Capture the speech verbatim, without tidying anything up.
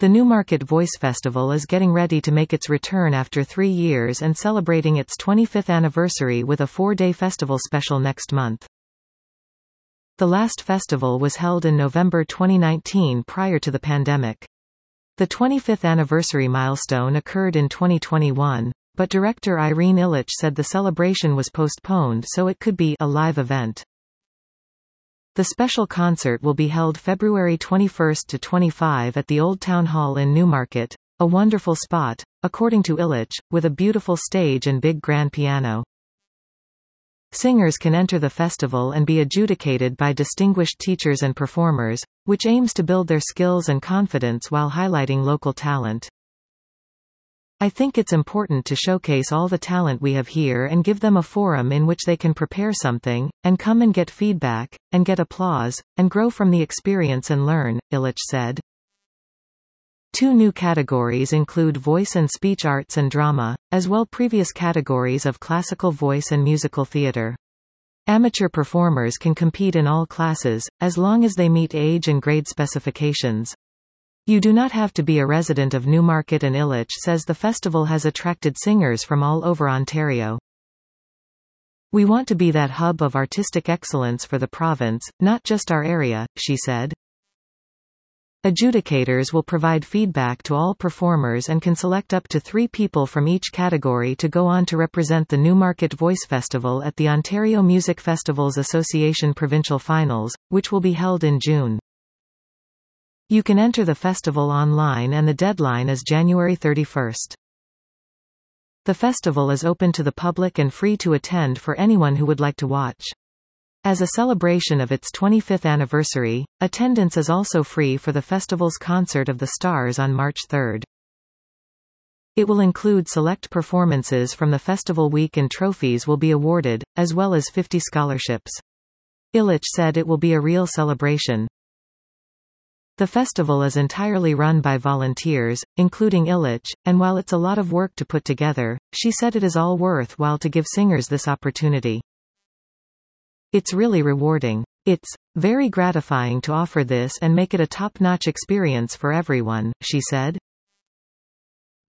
The Newmarket Voice Festival is getting ready to make its return after three years and celebrating its twenty-fifth anniversary with a four-day festival special next month. The last festival was held in November twenty nineteen prior to the pandemic. The twenty-fifth anniversary milestone occurred in twenty twenty-one, but director Irene Illich said the celebration was postponed so it could be a live event. The special concert will be held February twenty-first to twenty-fifth at the Old Town Hall in Newmarket, a wonderful spot, according to Illich, with a beautiful stage and big grand piano. Singers can enter the festival and be adjudicated by distinguished teachers and performers, which aims to build their skills and confidence while highlighting local talent. I think it's important to showcase all the talent we have here and give them a forum in which they can prepare something, and come and get feedback, and get applause, and grow from the experience and learn, Illich said. Two new categories include voice and speech arts and drama, as well previous categories of classical voice and musical theatre. Amateur performers can compete in all classes, as long as they meet age and grade specifications. You do not have to be a resident of Newmarket, and Illich says the festival has attracted singers from all over Ontario. We want to be that hub of artistic excellence for the province, not just our area, she said. Adjudicators will provide feedback to all performers and can select up to three people from each category to go on to represent the Newmarket Voice Festival at the Ontario Music Festivals Association Provincial Finals, which will be held in June. You can enter the festival online and the deadline is January thirty-first. The festival is open to the public and free to attend for anyone who would like to watch. As a celebration of its twenty-fifth anniversary, attendance is also free for the festival's Concert of the Stars on March third. It will include select performances from the festival week and trophies will be awarded, as well as fifty scholarships. Illich said it will be a real celebration. The festival is entirely run by volunteers, including Illich, and while it's a lot of work to put together, she said it is all worthwhile to give singers this opportunity. It's really rewarding. It's very gratifying to offer this and make it a top-notch experience for everyone, she said.